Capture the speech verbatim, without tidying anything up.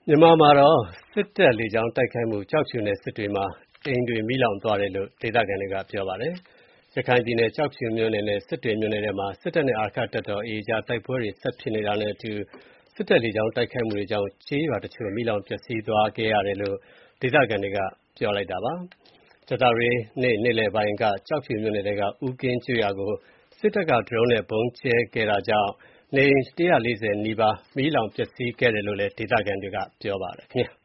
မြန်မာမှာတော့စစ်တပ်လေကြောင်းတိုက်ခိုက်မှုကျောက်ဖြူနဲ့စစ်တွေမှာအိမ်တွေမီးလောင်သွားတယ်လို့ဒေသခံတွေကပြောပါတယ်။ရခိုင်ပြည်နယ်ကျောက်ဖြူမြို့နယ်နဲ့စစ်တွေမြို့နယ်ထဲမှာစစ်တပ်နဲ့အာရက္ခတပ်တော် A အကြားတိုက်ပွဲတွေဆက်ဖြစ်နေတာနဲ့အတူစစ်တပ်လေကြောင်းတိုက်ခိုက်မှုတွေကြောင့်ကျေးရွာတချို့မီးလောင်ပျက်စီးသွားခဲ့ရတယ်လို့ဒေသခံတွေကပြောပါတယ်။ကြာသပတေးနေ့နေ့လယ်ပိုင်းကကျောက်ဖြူမြို့နယ်ထဲကဦးကင်းကျေးရွာကိုစစ်တပ်ကဒရုန်းနဲ့ဗုံးကြဲခဲ့တာကြောင့်နေအိမ် ၁၄၀ နီးပါးမီးလောင်ပျက်စီးခဲ့တယ်လို့လည်းဒေသခံတွေကပြောပါတယ်ခင်ဗျာ။